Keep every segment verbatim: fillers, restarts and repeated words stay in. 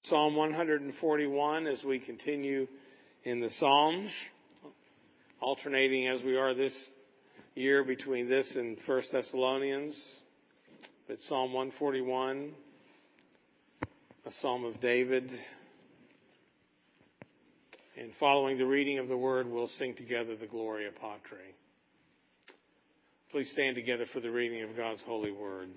Psalm one forty-one as we continue in the Psalms, alternating as we are this year between this and First Thessalonians. But Psalm one forty-one, a Psalm of David. And following the reading of the Word, we'll sing together the Gloria Patri. Please stand together for the reading of God's holy Word.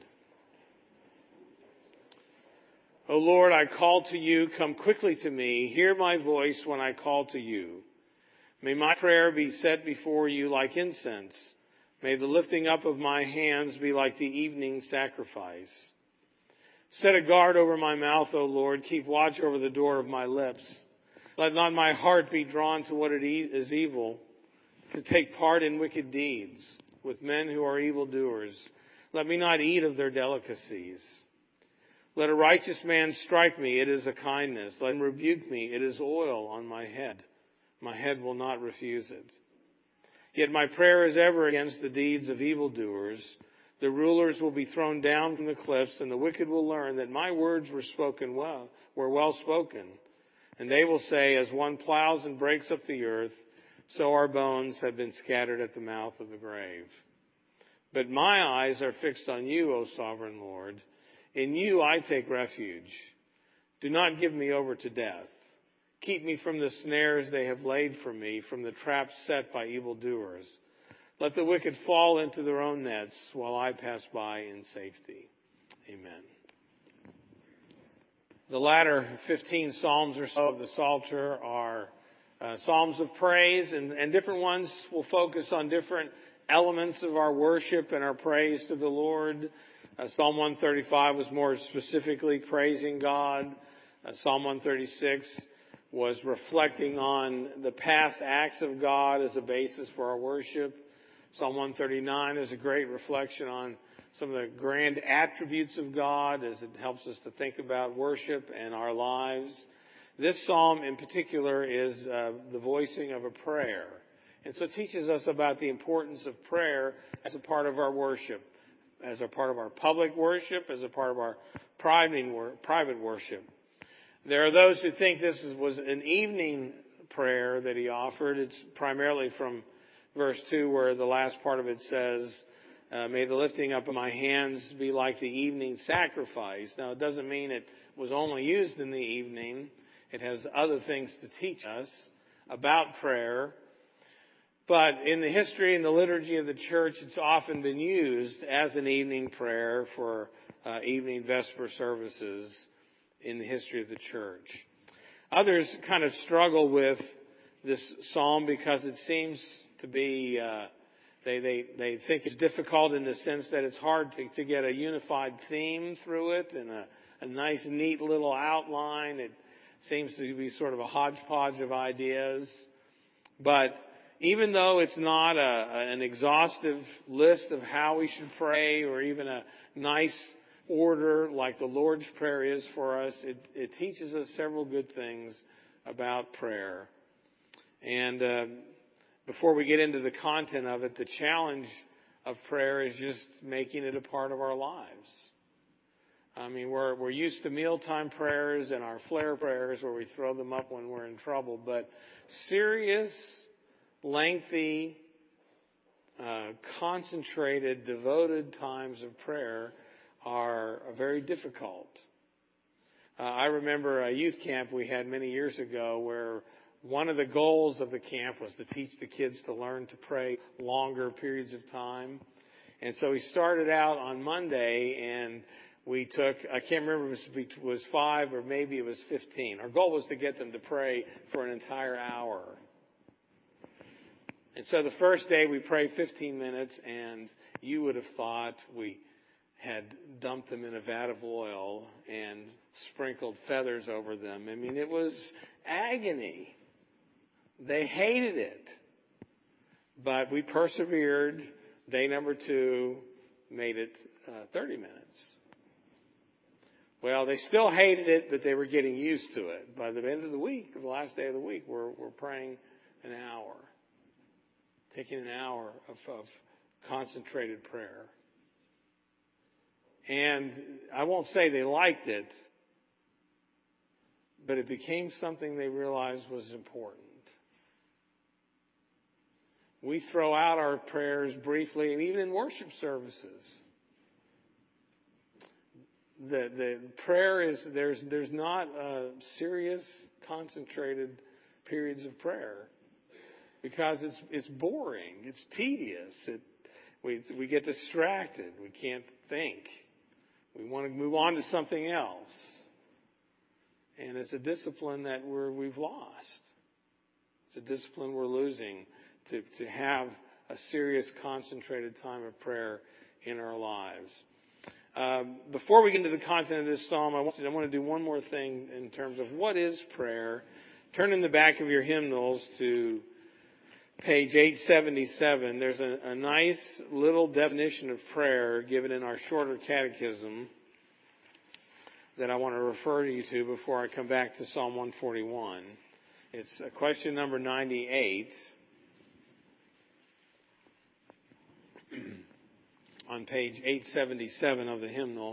O Lord, I call to you, come quickly to me. Hear my voice when I call to you. May my prayer be set before you like incense. May the lifting up of my hands be like the evening sacrifice. Set a guard over my mouth, O Lord. Keep watch over the door of my lips. Let not my heart be drawn to what it is evil, to take part in wicked deeds with men who are evildoers. Let me not eat of their delicacies. Let a righteous man strike me, it is a kindness. Let him rebuke me, it is oil on my head. My head will not refuse it. Yet my prayer is ever against the deeds of evildoers. The rulers will be thrown down from the cliffs, and the wicked will learn that my words were spoken well, were well spoken. And they will say, as one plows and breaks up the earth, so our bones have been scattered at the mouth of the grave. But my eyes are fixed on you, O sovereign Lord. In you I take refuge. Do not give me over to death. Keep me from the snares they have laid for me, from the traps set by evildoers. Let the wicked fall into their own nets while I pass by in safety. Amen. The latter fifteen psalms or so of the Psalter are uh, psalms of praise, and, and different ones will focus on different elements of our worship and our praise to the Lord. Uh, Psalm one thirty-five was more specifically praising God. Uh, Psalm one thirty-six was reflecting on the past acts of God as a basis for our worship. Psalm one thirty-nine is a great reflection on some of the grand attributes of God as it helps us to think about worship and our lives. This psalm in particular is uh, the voicing of a prayer. And so it teaches us about the importance of prayer as a part of our worship, as a part of our public worship, as a part of our private worship. There are those who think this was an evening prayer that he offered. It's primarily from verse two where the last part of it says, uh, may the lifting up of my hands be like the evening sacrifice. Now, it doesn't mean it was only used in the evening. It has other things to teach us about prayer. But in the history and the liturgy of the church, it's often been used as an evening prayer for uh, evening vesper services in the history of the church. Others kind of struggle with this psalm because it seems to be, uh, they, they, they think it's difficult in the sense that it's hard to, to get a unified theme through it and a, a nice, neat little outline. It seems to be sort of a hodgepodge of ideas. But even though it's not a, an exhaustive list of how we should pray or even a nice order like the Lord's Prayer is for us, it, it teaches us several good things about prayer. And uh, before we get into the content of it, the challenge of prayer is just making it a part of our lives. I mean, we're we're used to mealtime prayers and our flare prayers where we throw them up when we're in trouble, but serious, lengthy, uh, concentrated, devoted times of prayer are very difficult. Uh, I remember a youth camp we had many years ago where one of the goals of the camp was to teach the kids to learn to pray longer periods of time. And so we started out on Monday and we took, I can't remember if it was five or maybe it was fifteen. Our goal was to get them to pray for an entire hour. And so the first day we prayed fifteen minutes, and you would have thought we had dumped them in a vat of oil and sprinkled feathers over them. I mean, it was agony. They hated it. But we persevered. Day number two made it uh, thirty minutes. Well, they still hated it, but they were getting used to it. By the end of the week, the last day of the week, we're, we're praying an hour. Taking an hour of, of concentrated prayer. And I won't say they liked it, but it became something they realized was important. We throw out our prayers briefly, and even in worship services. The the prayer is there's there's not uh, serious, concentrated periods of prayer because it's it's boring, it's tedious. It we we get distracted. We can't think. We want to move on to something else, and it's a discipline that we're we've lost. It's a discipline we're losing to to have a serious, concentrated time of prayer in our lives. Um, before we get into the content of this psalm, I want, to, I want to do one more thing in terms of what is prayer. Turn in the back of your hymnals to page eight seventy-seven. There's a, a nice little definition of prayer given in our shorter catechism that I want to refer you to before I come back to Psalm one forty-one. It's uh, question number ninety-eight. On page eight seventy-seven of the hymnal.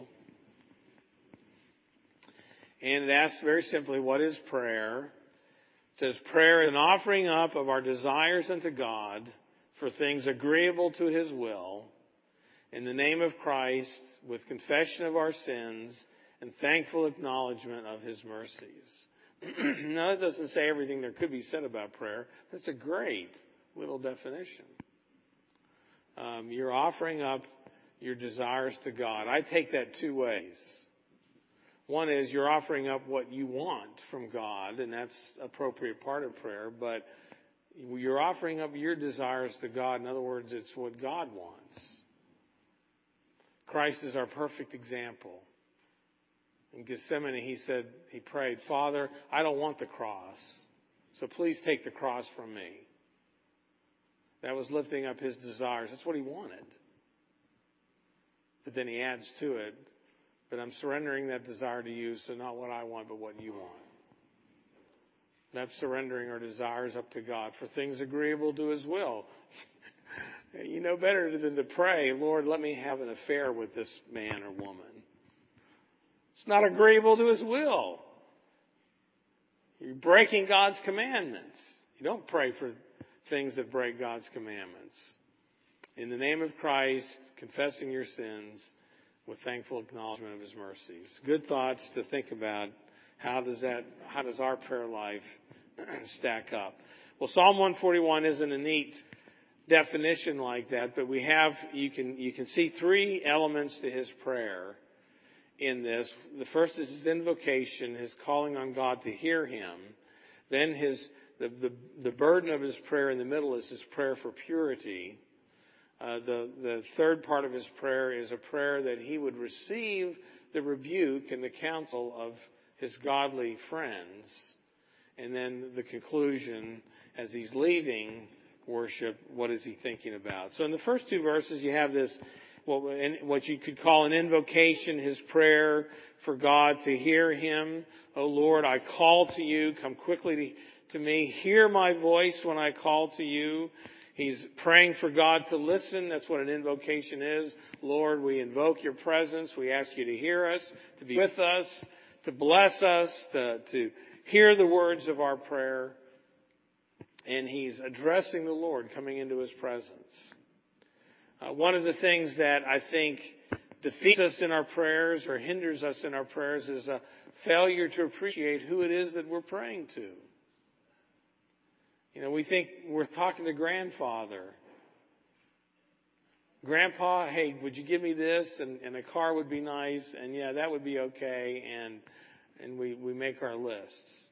And it asks very simply, what is prayer? It says, prayer is an offering up of our desires unto God for things agreeable to His will, in the name of Christ, with confession of our sins and thankful acknowledgement of His mercies. Now, that doesn't say everything there could be said about prayer. That's a great little definition. Um, you're offering up your desires to God. I take that two ways. One is you're offering up what you want from God, and that's an appropriate part of prayer, but you're offering up your desires to God. In other words, it's what God wants. Christ is our perfect example. In Gethsemane, he said, he prayed, Father, I don't want the cross, so please take the cross from me. That was lifting up his desires. That's what he wanted. But then he adds to it, but I'm surrendering that desire to you, so not what I want, but what you want. That's surrendering our desires up to God for things agreeable to His will. You know better than to pray, Lord, let me have an affair with this man or woman. It's not agreeable to His will. You're breaking God's commandments. You don't pray for things that break God's commandments. In the name of Christ, confessing your sins with thankful acknowledgement of His mercies. Good thoughts to think about. How does that, how does our prayer life stack up? Well, Psalm one forty-one isn't a neat definition like that, but we have, you can, you can see three elements to his prayer in this. The first is his invocation, his calling on God to hear him. Then his, the, the, the burden of his prayer in the middle is his prayer for purity. Uh, the, the third part of his prayer is a prayer that he would receive the rebuke and the counsel of his godly friends. And then the conclusion, as he's leaving worship, what is he thinking about? So in the first two verses, you have this, what you could call an invocation, his prayer for God to hear him. Oh Lord, I call to you. Come quickly to me. Hear my voice when I call to you. He's praying for God to listen. That's what an invocation is. Lord, we invoke your presence. We ask you to hear us, to be with us, to bless us, to, to hear the words of our prayer. And he's addressing the Lord, coming into his presence. Uh, one of the things that I think defeats us in our prayers or hinders us in our prayers is a failure to appreciate who it is that we're praying to. You know, we think we're talking to grandfather. Grandpa, hey, would you give me this? And, and a car would be nice. And yeah, that would be okay. And and we, we make our lists.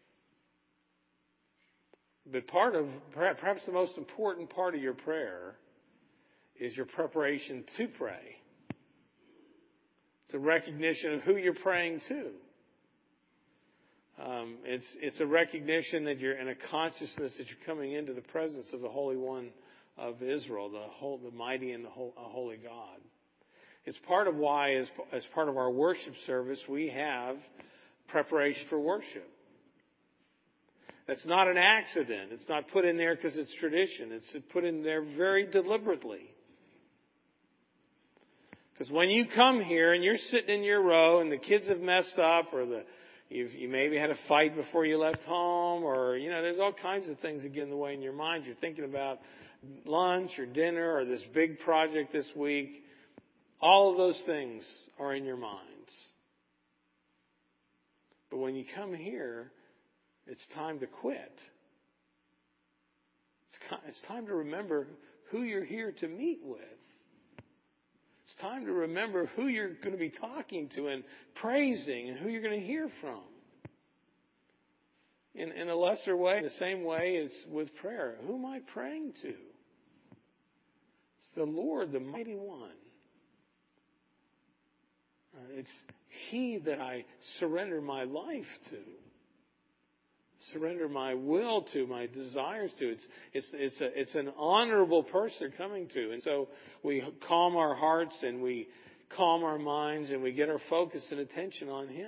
But part of, perhaps the most important part of your prayer is your preparation to pray. It's a recognition of who you're praying to. Um, it's it's a recognition that you're in a consciousness that you're coming into the presence of the Holy One of Israel, the whole, the mighty and the whole, uh, holy God. It's part of why, as as part of our worship service, we have preparation for worship. That's not an accident. It's not put in there because it's tradition. It's put in there very deliberately. Because when you come here and you're sitting in your row and the kids have messed up or the You've, you maybe had a fight before you left home, or, you know, there's all kinds of things that get in the way in your mind. You're thinking about lunch or dinner or this big project this week. All of those things are in your minds. But when you come here, it's time to quit. It's time to remember who you're here to meet with. It's time to remember who you're going to be talking to and praising and who you're going to hear from. In, in a lesser way, the same way as with prayer. Who am I praying to? It's the Lord, the Mighty One. Uh, it's He that I surrender my life to. Surrender my will to, my desires to. It's it's it's a it's an honorable person coming to. And so we calm our hearts and we calm our minds and we get our focus and attention on Him.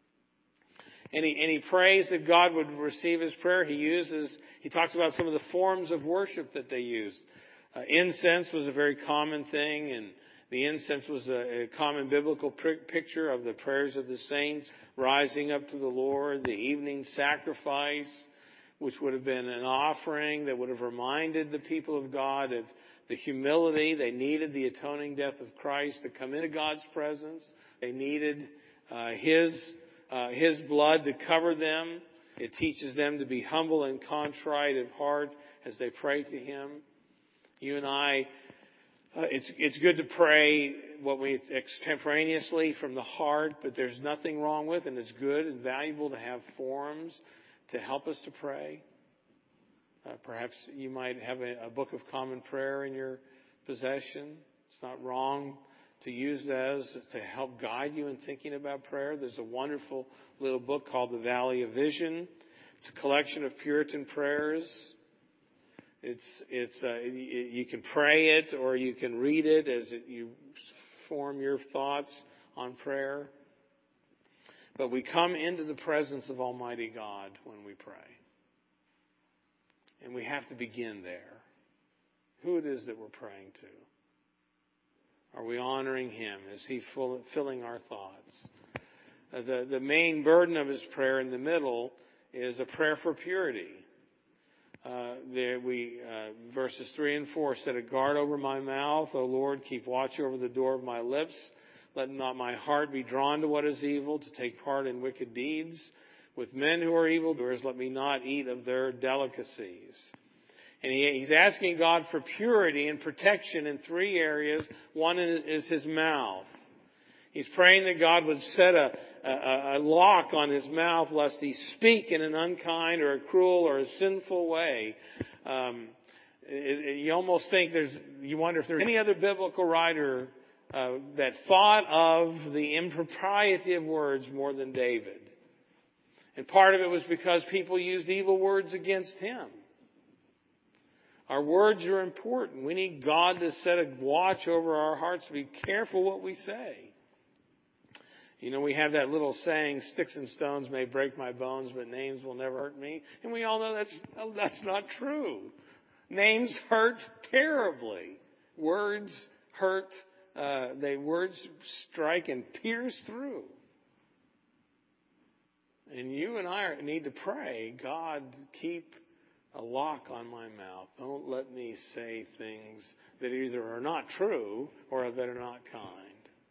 And he and he prays that God would receive his prayer. He uses he talks about some of the forms of worship that they used. Uh, incense was a very common thing, and the incense was a, a common biblical picture of the prayers of the saints rising up to the Lord. The evening sacrifice, which would have been an offering that would have reminded the people of God of the humility. They needed the atoning death of Christ to come into God's presence. They needed uh, His uh, His blood to cover them. It teaches them to be humble and contrite of heart as they pray to Him. You and I, Uh, it's it's good to pray what we extemporaneously from the heart, but there's nothing wrong with it, and it's good and valuable to have forms to help us to pray. Uh, perhaps you might have a, a book of common prayer in your possession. It's not wrong to use those to help guide you in thinking about prayer. There's a wonderful little book called The Valley of Vision. It's a collection of Puritan prayers. It's it's uh, you can pray it or you can read it as it, you form your thoughts on prayer. But we come into the presence of Almighty God when we pray. And we have to begin there. Who it is that we're praying to. Are we honoring Him? Is He full, filling our thoughts? Uh, the, the main burden of His prayer in the middle is a prayer for purity. Uh, there we, uh, verses three and four, set a guard over my mouth, O Lord, keep watch over the door of my lips. Let not my heart be drawn to what is evil, to take part in wicked deeds. With men who are evildoers, let me not eat of their delicacies. And he, he's asking God for purity and protection in three areas. One is his mouth. He's praying that God would set a, a, a lock on his mouth lest he speak in an unkind or a cruel or a sinful way. Um, it, it, you almost think there's, you wonder if there's any other biblical writer uh, that thought of the impropriety of words more than David. And part of it was because people used evil words against him. Our words are important. We need God to set a watch over our hearts to be careful what we say. You know, we have that little saying, sticks and stones may break my bones, but names will never hurt me. And we all know that's that's not true. Names hurt terribly. Words hurt. Uh, they words strike and pierce through. And you and I need to pray, God, keep a lock on my mouth. Don't let me say things that either are not true or that are not kind.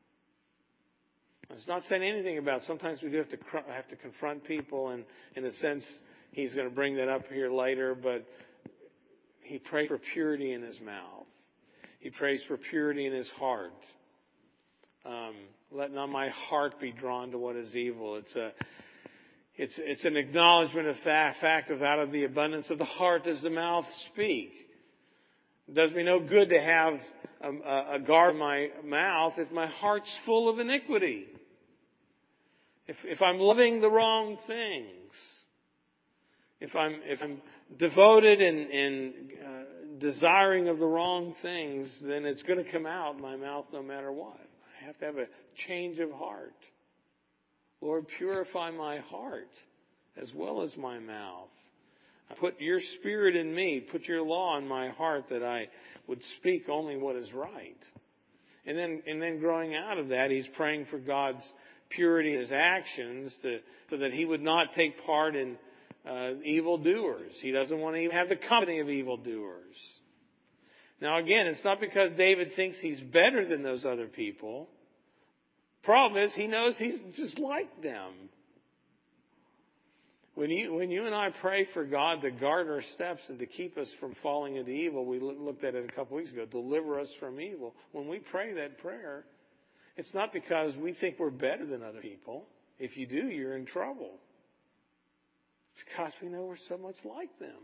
It's not saying anything about, sometimes we do have to have to confront people, and in a sense, he's going to bring that up here later, but he prays for purity in his mouth. He prays for purity in his heart. Um, let not my heart be drawn to what is evil. It's a, it's, it's an acknowledgement of fact, fact of out of the abundance of the heart does the mouth speak. It does me no good to have a, a guard in my mouth if my heart's full of iniquity. If, if I'm loving the wrong things, if I'm if I'm devoted and, and uh, desiring of the wrong things, then it's going to come out in my mouth no matter what. I have to have a change of heart. Lord, purify my heart as well as my mouth. Put your Spirit in me. Put your law in my heart that I would speak only what is right. And then, and then growing out of that, he's praying for God's purity in his actions to, so that he would not take part in uh, evildoers. He doesn't want to even have the company of evildoers. Now again, it's not because David thinks he's better than those other people. Problem is, he knows he's just like them. When you, when you and I pray for God to guard our steps and to keep us from falling into evil, we looked at it a couple weeks ago, deliver us from evil. When we pray that prayer, it's not because we think we're better than other people. If you do, you're in trouble. It's because we know we're so much like them.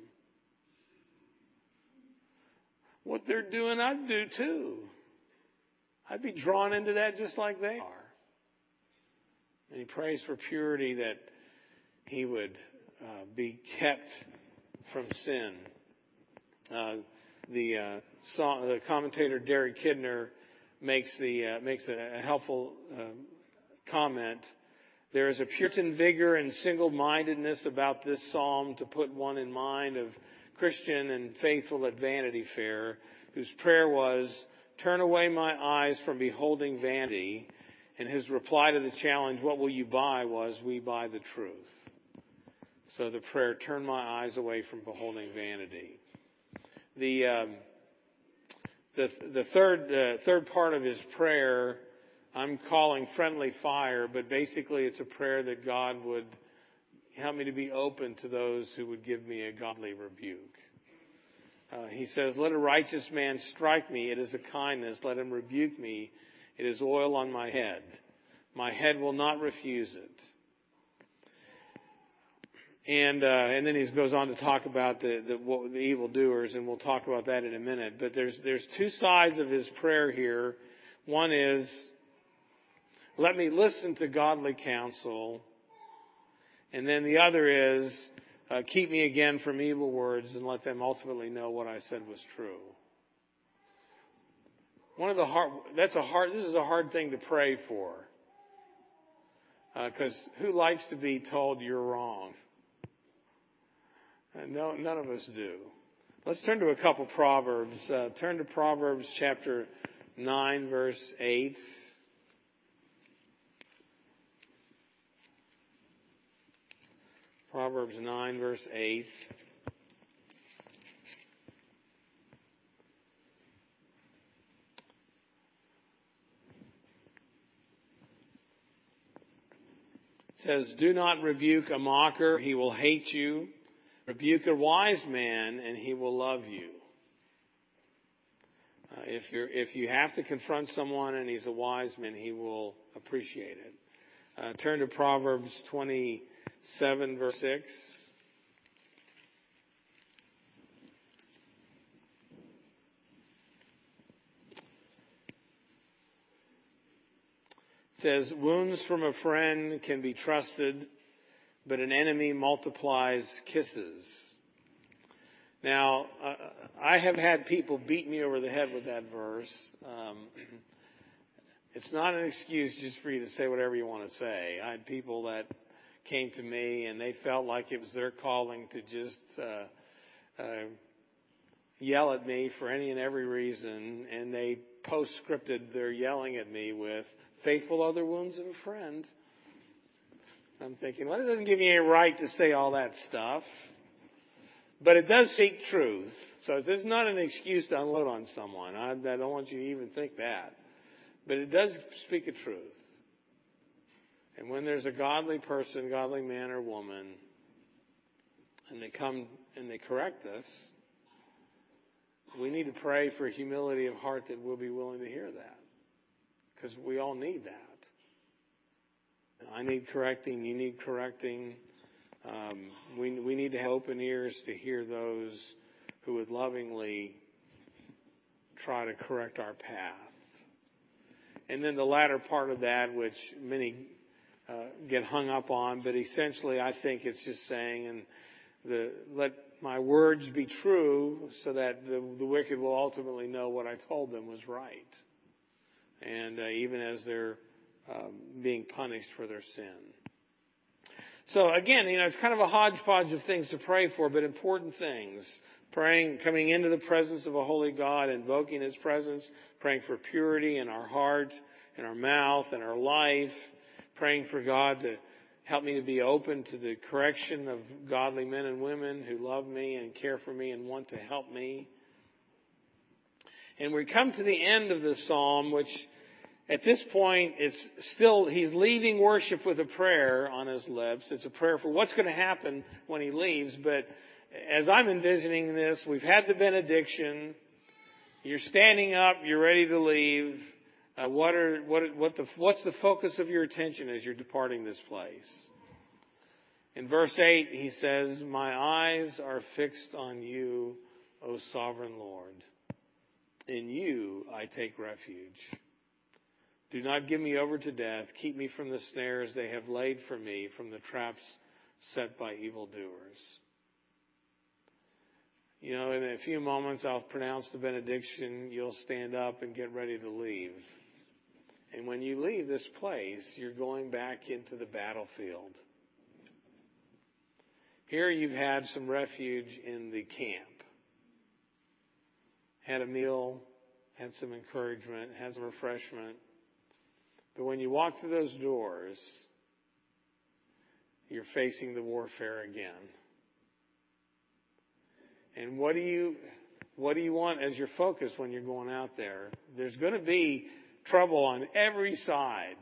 What they're doing, I'd do too. I'd be drawn into that just like they are. And he prays for purity, that he would uh, be kept from sin. Uh, the, uh, song, the commentator Derek Kidner makes the uh, makes a, a helpful uh, comment. There is a Puritan vigor and single-mindedness about this psalm to put one in mind of Christian and faithful at Vanity Fair, whose prayer was, "Turn away my eyes from beholding vanity." And his reply to the challenge, "What will you buy?" was, "We buy the truth." So the prayer, "Turn my eyes away from beholding vanity." The um, the the third uh, third part of his prayer, I'm calling friendly fire, but basically it's a prayer that God would help me to be open to those who would give me a godly rebuke. Uh, he says, "Let a righteous man strike me. It is a kindness. Let him rebuke me. It is oil on my head. My head will not refuse it." And uh, and then he goes on to talk about the the, what, the evildoers, and we'll talk about that in a minute. But there's there's two sides of his prayer here. One is, let me listen to godly counsel. And then the other is, uh, keep me again from evil words and let them ultimately know what I said was true. One of the hard, that's a hard, this is a hard thing to pray for. Because uh, who likes to be told you're wrong? Uh, no, none of us do. Let's turn to a couple Proverbs. Uh, turn to Proverbs chapter nine, verse eight. Proverbs nine, verse eight. It says, "Do not rebuke a mocker, he will hate you. Rebuke a wise man, and he will love you." Uh, if you're, if you have to confront someone and he's a wise man, he will appreciate it. Uh, turn to Proverbs twenty-seven, verse six. It says, "Wounds from a friend can be trusted, but an enemy multiplies kisses." Now, uh, I have had people beat me over the head with that verse. Um, it's not an excuse just for you to say whatever you want to say. I had people that came to me and they felt like it was their calling to just uh, uh, yell at me for any and every reason, and they post-scripted their yelling at me with, "Faithful are the wounds of a friend." I'm thinking, well, it doesn't give me any right to say all that stuff. But it does speak truth. So this is not an excuse to unload on someone. I, I don't want you to even think that. But it does speak a truth. And when there's a godly person, godly man or woman, and they come and they correct us, we need to pray for humility of heart that we'll be willing to hear that. Because we all need that. I need correcting. You need correcting. Um, we, we need to have open ears to hear those who would lovingly try to correct our path. And then the latter part of that, which many uh, get hung up on, but essentially I think it's just saying, and the let my words be true so that the, the wicked will ultimately know what I told them was right. And uh, even as they're um, being punished for their sin. So again, you know, it's kind of a hodgepodge of things to pray for, but important things. Praying, coming into the presence of a holy God, invoking His presence, praying for purity in our heart, in our mouth, in our life, praying for God to help me to be open to the correction of godly men and women who love me and care for me and want to help me. And we come to the end of the psalm, which at this point, it's still, he's leaving worship with a prayer on his lips. It's a prayer for what's going to happen when he leaves. But as I'm envisioning this, we've had the benediction. You're standing up. You're ready to leave. Uh, what are what what the what's the focus of your attention as you're departing this place? In verse eight, he says, "My eyes are fixed on you, O sovereign Lord. In you I take refuge. Do not give me over to death. Keep me from the snares they have laid for me, from the traps set by evildoers." You know, in a few moments I'll pronounce the benediction. You'll stand up and get ready to leave. And when you leave this place, you're going back into the battlefield. Here you've had some refuge in the camp. Had a meal, had some encouragement, had some refreshment. But when you walk through those doors, you're facing the warfare again. And what do you what do you want as your focus when you're going out there? There's going to be trouble on every side.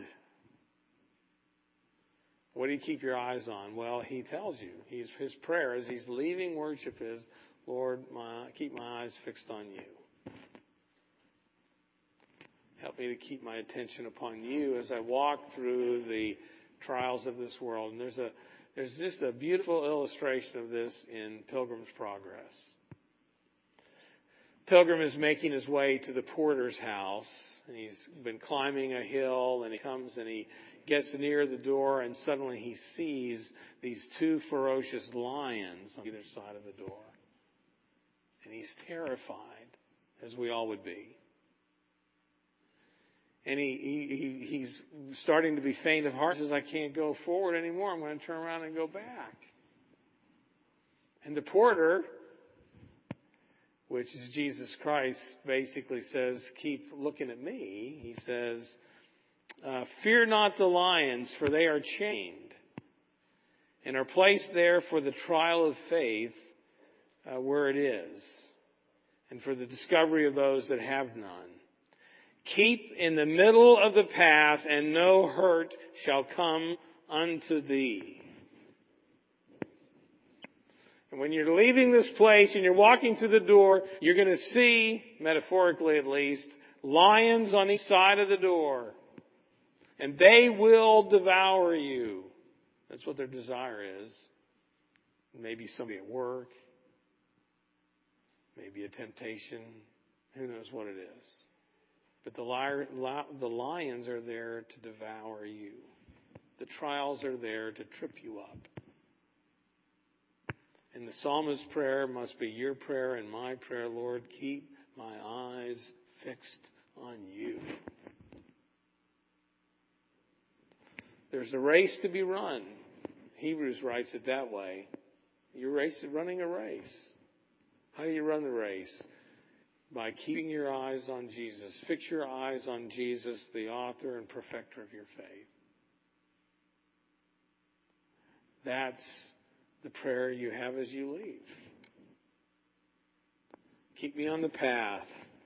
What do you keep your eyes on? Well, he tells you. He's, his prayer as he's leaving worship is, "Lord, my, keep my eyes fixed on you. Help me to keep my attention upon you as I walk through the trials of this world." And there's a there's just a beautiful illustration of this in Pilgrim's Progress. Pilgrim is making his way to the porter's house, and he's been climbing a hill, and he comes and he gets near the door, and suddenly he sees these two ferocious lions on either side of the door. And he's terrified, as we all would be. And he, he, he he's starting to be faint of heart. He says, "I can't go forward anymore. I'm going to turn around and go back." And the porter, which is Jesus Christ, basically says, "Keep looking at me." He says, uh, "Fear not the lions, for they are chained, and are placed there for the trial of faith, uh, where it is, and for the discovery of those that have none. Keep in the middle of the path, and no hurt shall come unto thee." And when you're leaving this place and you're walking through the door, you're going to see, metaphorically at least, lions on each side of the door. And they will devour you. That's what their desire is. Maybe somebody at work. Maybe a temptation. Who knows what it is. But the, liar, the lions are there to devour you. The trials are there to trip you up. And the psalmist's prayer must be your prayer and my prayer. "Lord, keep my eyes fixed on you." There's a race to be run. Hebrews writes it that way. You're race, running a race. How do you run the race? By keeping your eyes on Jesus. Fix your eyes on Jesus, the author and perfecter of your faith. That's the prayer you have as you leave. Keep me on the path.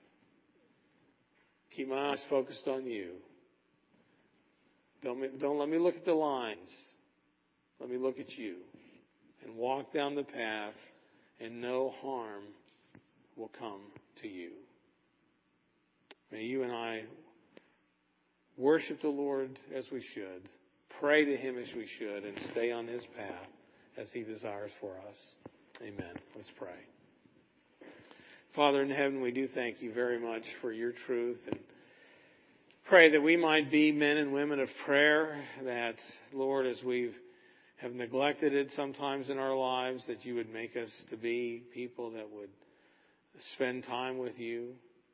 Keep my eyes focused on you. Don't, don't let me look at the lines. Let me look at you. And walk down the path, and no harm will come to you. May you and I worship the Lord as we should, pray to Him as we should, and stay on His path as He desires for us. Amen. Let's pray. Father in heaven, we do thank you very much for your truth, and pray that we might be men and women of prayer, that, Lord, as we have neglected it sometimes in our lives, that you would make us to be people that would spend time with you,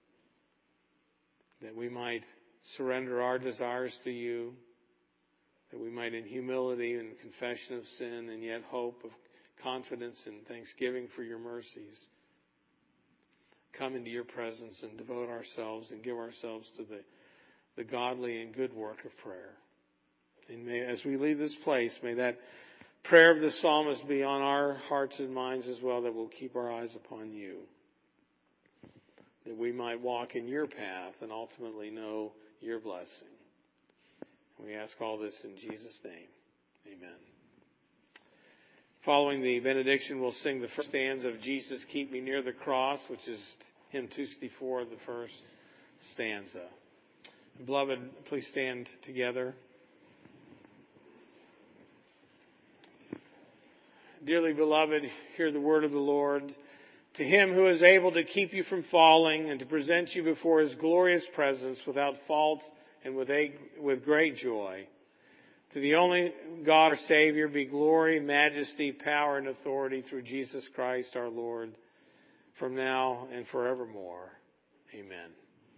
that we might surrender our desires to you, that we might in humility and confession of sin and yet hope of confidence and thanksgiving for your mercies come into your presence and devote ourselves and give ourselves to the, the godly and good work of prayer. And may, as we leave this place, may that prayer of the psalmist be on our hearts and minds as well, that we'll keep our eyes upon you, that we might walk in your path and ultimately know your blessing. We ask all this in Jesus' name. Amen. Following the benediction, we'll sing the first stanza of Jesus, Keep Me Near the Cross, which is hymn two sixty-four, the first stanza. Beloved, please stand together. Dearly beloved, hear the word of the Lord. To him who is able to keep you from falling and to present you before his glorious presence without fault and with, a, with great joy. To the only God our Savior be glory, majesty, power, and authority through Jesus Christ our Lord, from now and forevermore. Amen.